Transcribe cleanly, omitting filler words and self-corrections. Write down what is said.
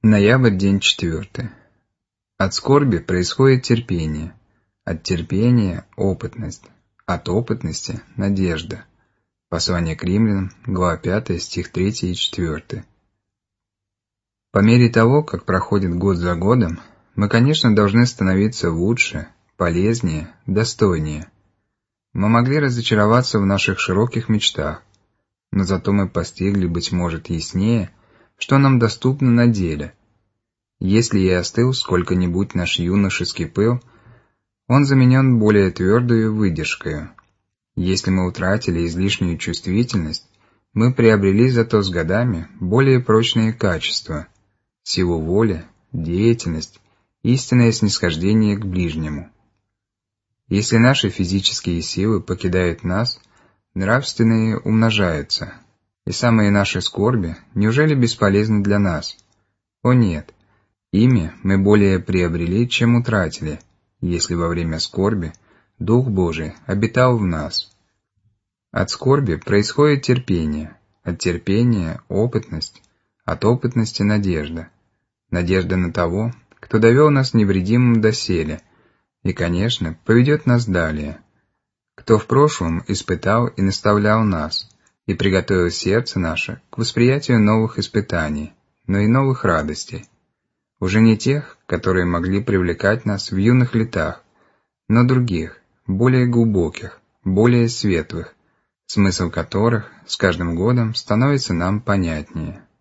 Ноябрь, день 4. От скорби происходит терпение, от терпения – опытность, от опытности – надежда. Послание к Римлянам, глава 5, стих 3 и 4. По мере того, как проходит год за годом, мы, конечно, должны становиться лучше, полезнее, достойнее. Мы могли разочароваться в наших широких мечтах, но зато мы постигли, быть может, яснее, что нам доступно на деле. Если и остыл сколько-нибудь наш юношеский пыл, он заменен более твердою выдержкою. Если мы утратили излишнюю чувствительность, мы приобрели зато с годами более прочные качества, силу воли, деятельность, истинное снисхождение к ближнему. Если наши физические силы покидают нас, нравственные умножаются, и самые наши скорби неужели бесполезны для нас? О нет! Ими мы более приобрели, чем утратили, если во время скорби Дух Божий обитал в нас. От скорби происходит терпение, от терпения – опытность, от опытности – надежда. Надежда на того, кто довел нас невредимым доселе, и, конечно, поведет нас далее, кто в прошлом испытал и наставлял нас, и приготовил сердце наше к восприятию новых испытаний, но и новых радостей. Уже не тех, которые могли привлекать нас в юных летах, но других, более глубоких, более светлых, смысл которых с каждым годом становится нам понятнее.